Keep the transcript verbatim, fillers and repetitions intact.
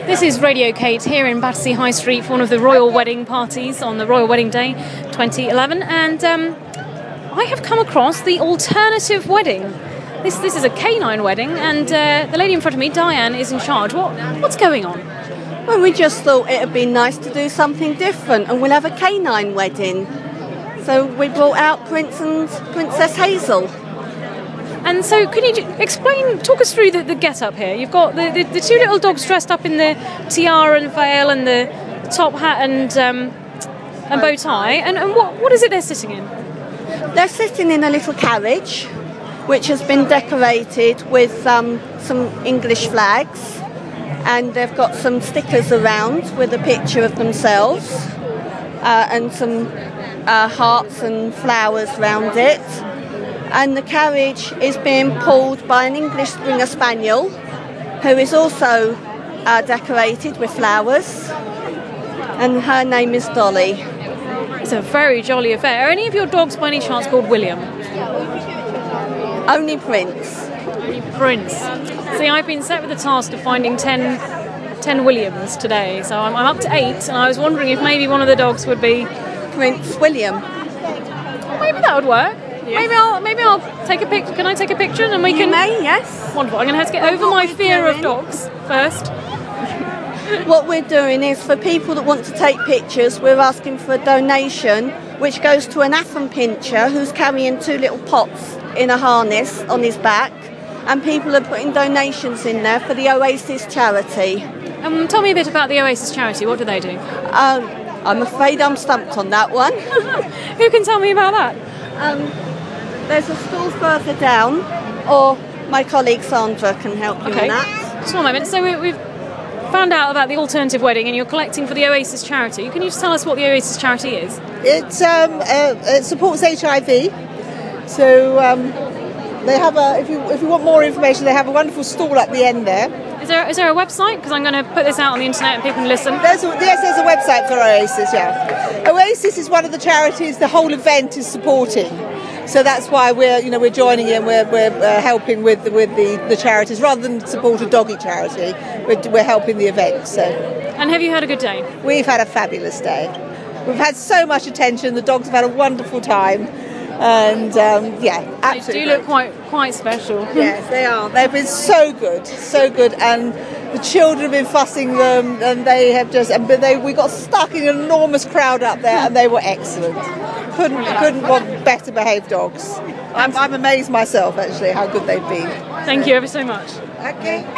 This is Radio Kate here in Battersea High Street for one of the royal wedding parties on the Royal Wedding Day twenty eleven, and um, I have come across the alternative wedding. This this is a canine wedding, and uh, the lady in front of me, Diane, is in charge. What what's going on? Well, we just thought it would be nice to do something different, and we'll have a canine wedding. So we brought out Prince and Princess Hazel. And so, can you j- explain, talk us through the, the get-up here? You've got the, the, the two little dogs dressed up in the tiara and veil and the top hat and um, and bow tie. And, and what what is it they're sitting in? They're sitting in a little carriage, which has been decorated with um, some English flags, and they've got some stickers around with a picture of themselves uh, and some uh, hearts and flowers round it. And the carriage is being pulled by an English Springer Spaniel, who is also uh, decorated with flowers, and her name is Dolly. It's a very jolly affair. Are any of your dogs by any chance called William? Only Prince. Only Prince. See, I've been set with the task of finding ten, ten Williams today, so I'm, I'm up to eight, and I was wondering if maybe one of the dogs would be Prince William. Maybe that would work. Yeah. Maybe I'll maybe I'll take a pic. Can I take a picture and we you can? You may, yes. Wonderful. I'm going to have to get over my fear doing. of dogs first. What we're doing is, for people that want to take pictures, we're asking for a donation, which goes to an Affenpinscher who's carrying two little pots in a harness on his back, and people are putting donations in there for the Oasis charity. Um, tell me a bit about the Oasis charity. What do they do? Um, I'm afraid I'm stumped on that one. Who can tell me about that? Um, There's a stall further down, or my colleague Sandra can help you okay. on that. Just one moment. So we, we've found out about the alternative wedding, and you're collecting for the Oasis charity. Can you just tell us what the Oasis charity is? It, um, uh, it supports H I V. So um, they have a. If you if you want more information, they have a wonderful stall at the end there. Is there is there a website? Because I'm going to put this out on the internet and people can listen. There's a, yes, there's a website for Oasis. Yeah, Oasis is one of the charities the whole event is supporting. So that's why we're, you know, we're joining in. We're we're uh, helping with the, with the, the charities rather than support a doggy charity. We're we're helping the event. So. And have you had a good day? We've had a fabulous day. We've had so much attention. The dogs have had a wonderful time, and um, yeah, absolutely. They do look quite quite special. Yes, they are. They've been so good, so good, and the children have been fussing them, and they have just. But they we got stuck in an enormous crowd up there, and they were excellent. Couldn't couldn't want better behaved dogs. I'm, I'm amazed myself, actually, how good they've been. Thank you ever so much. Okay.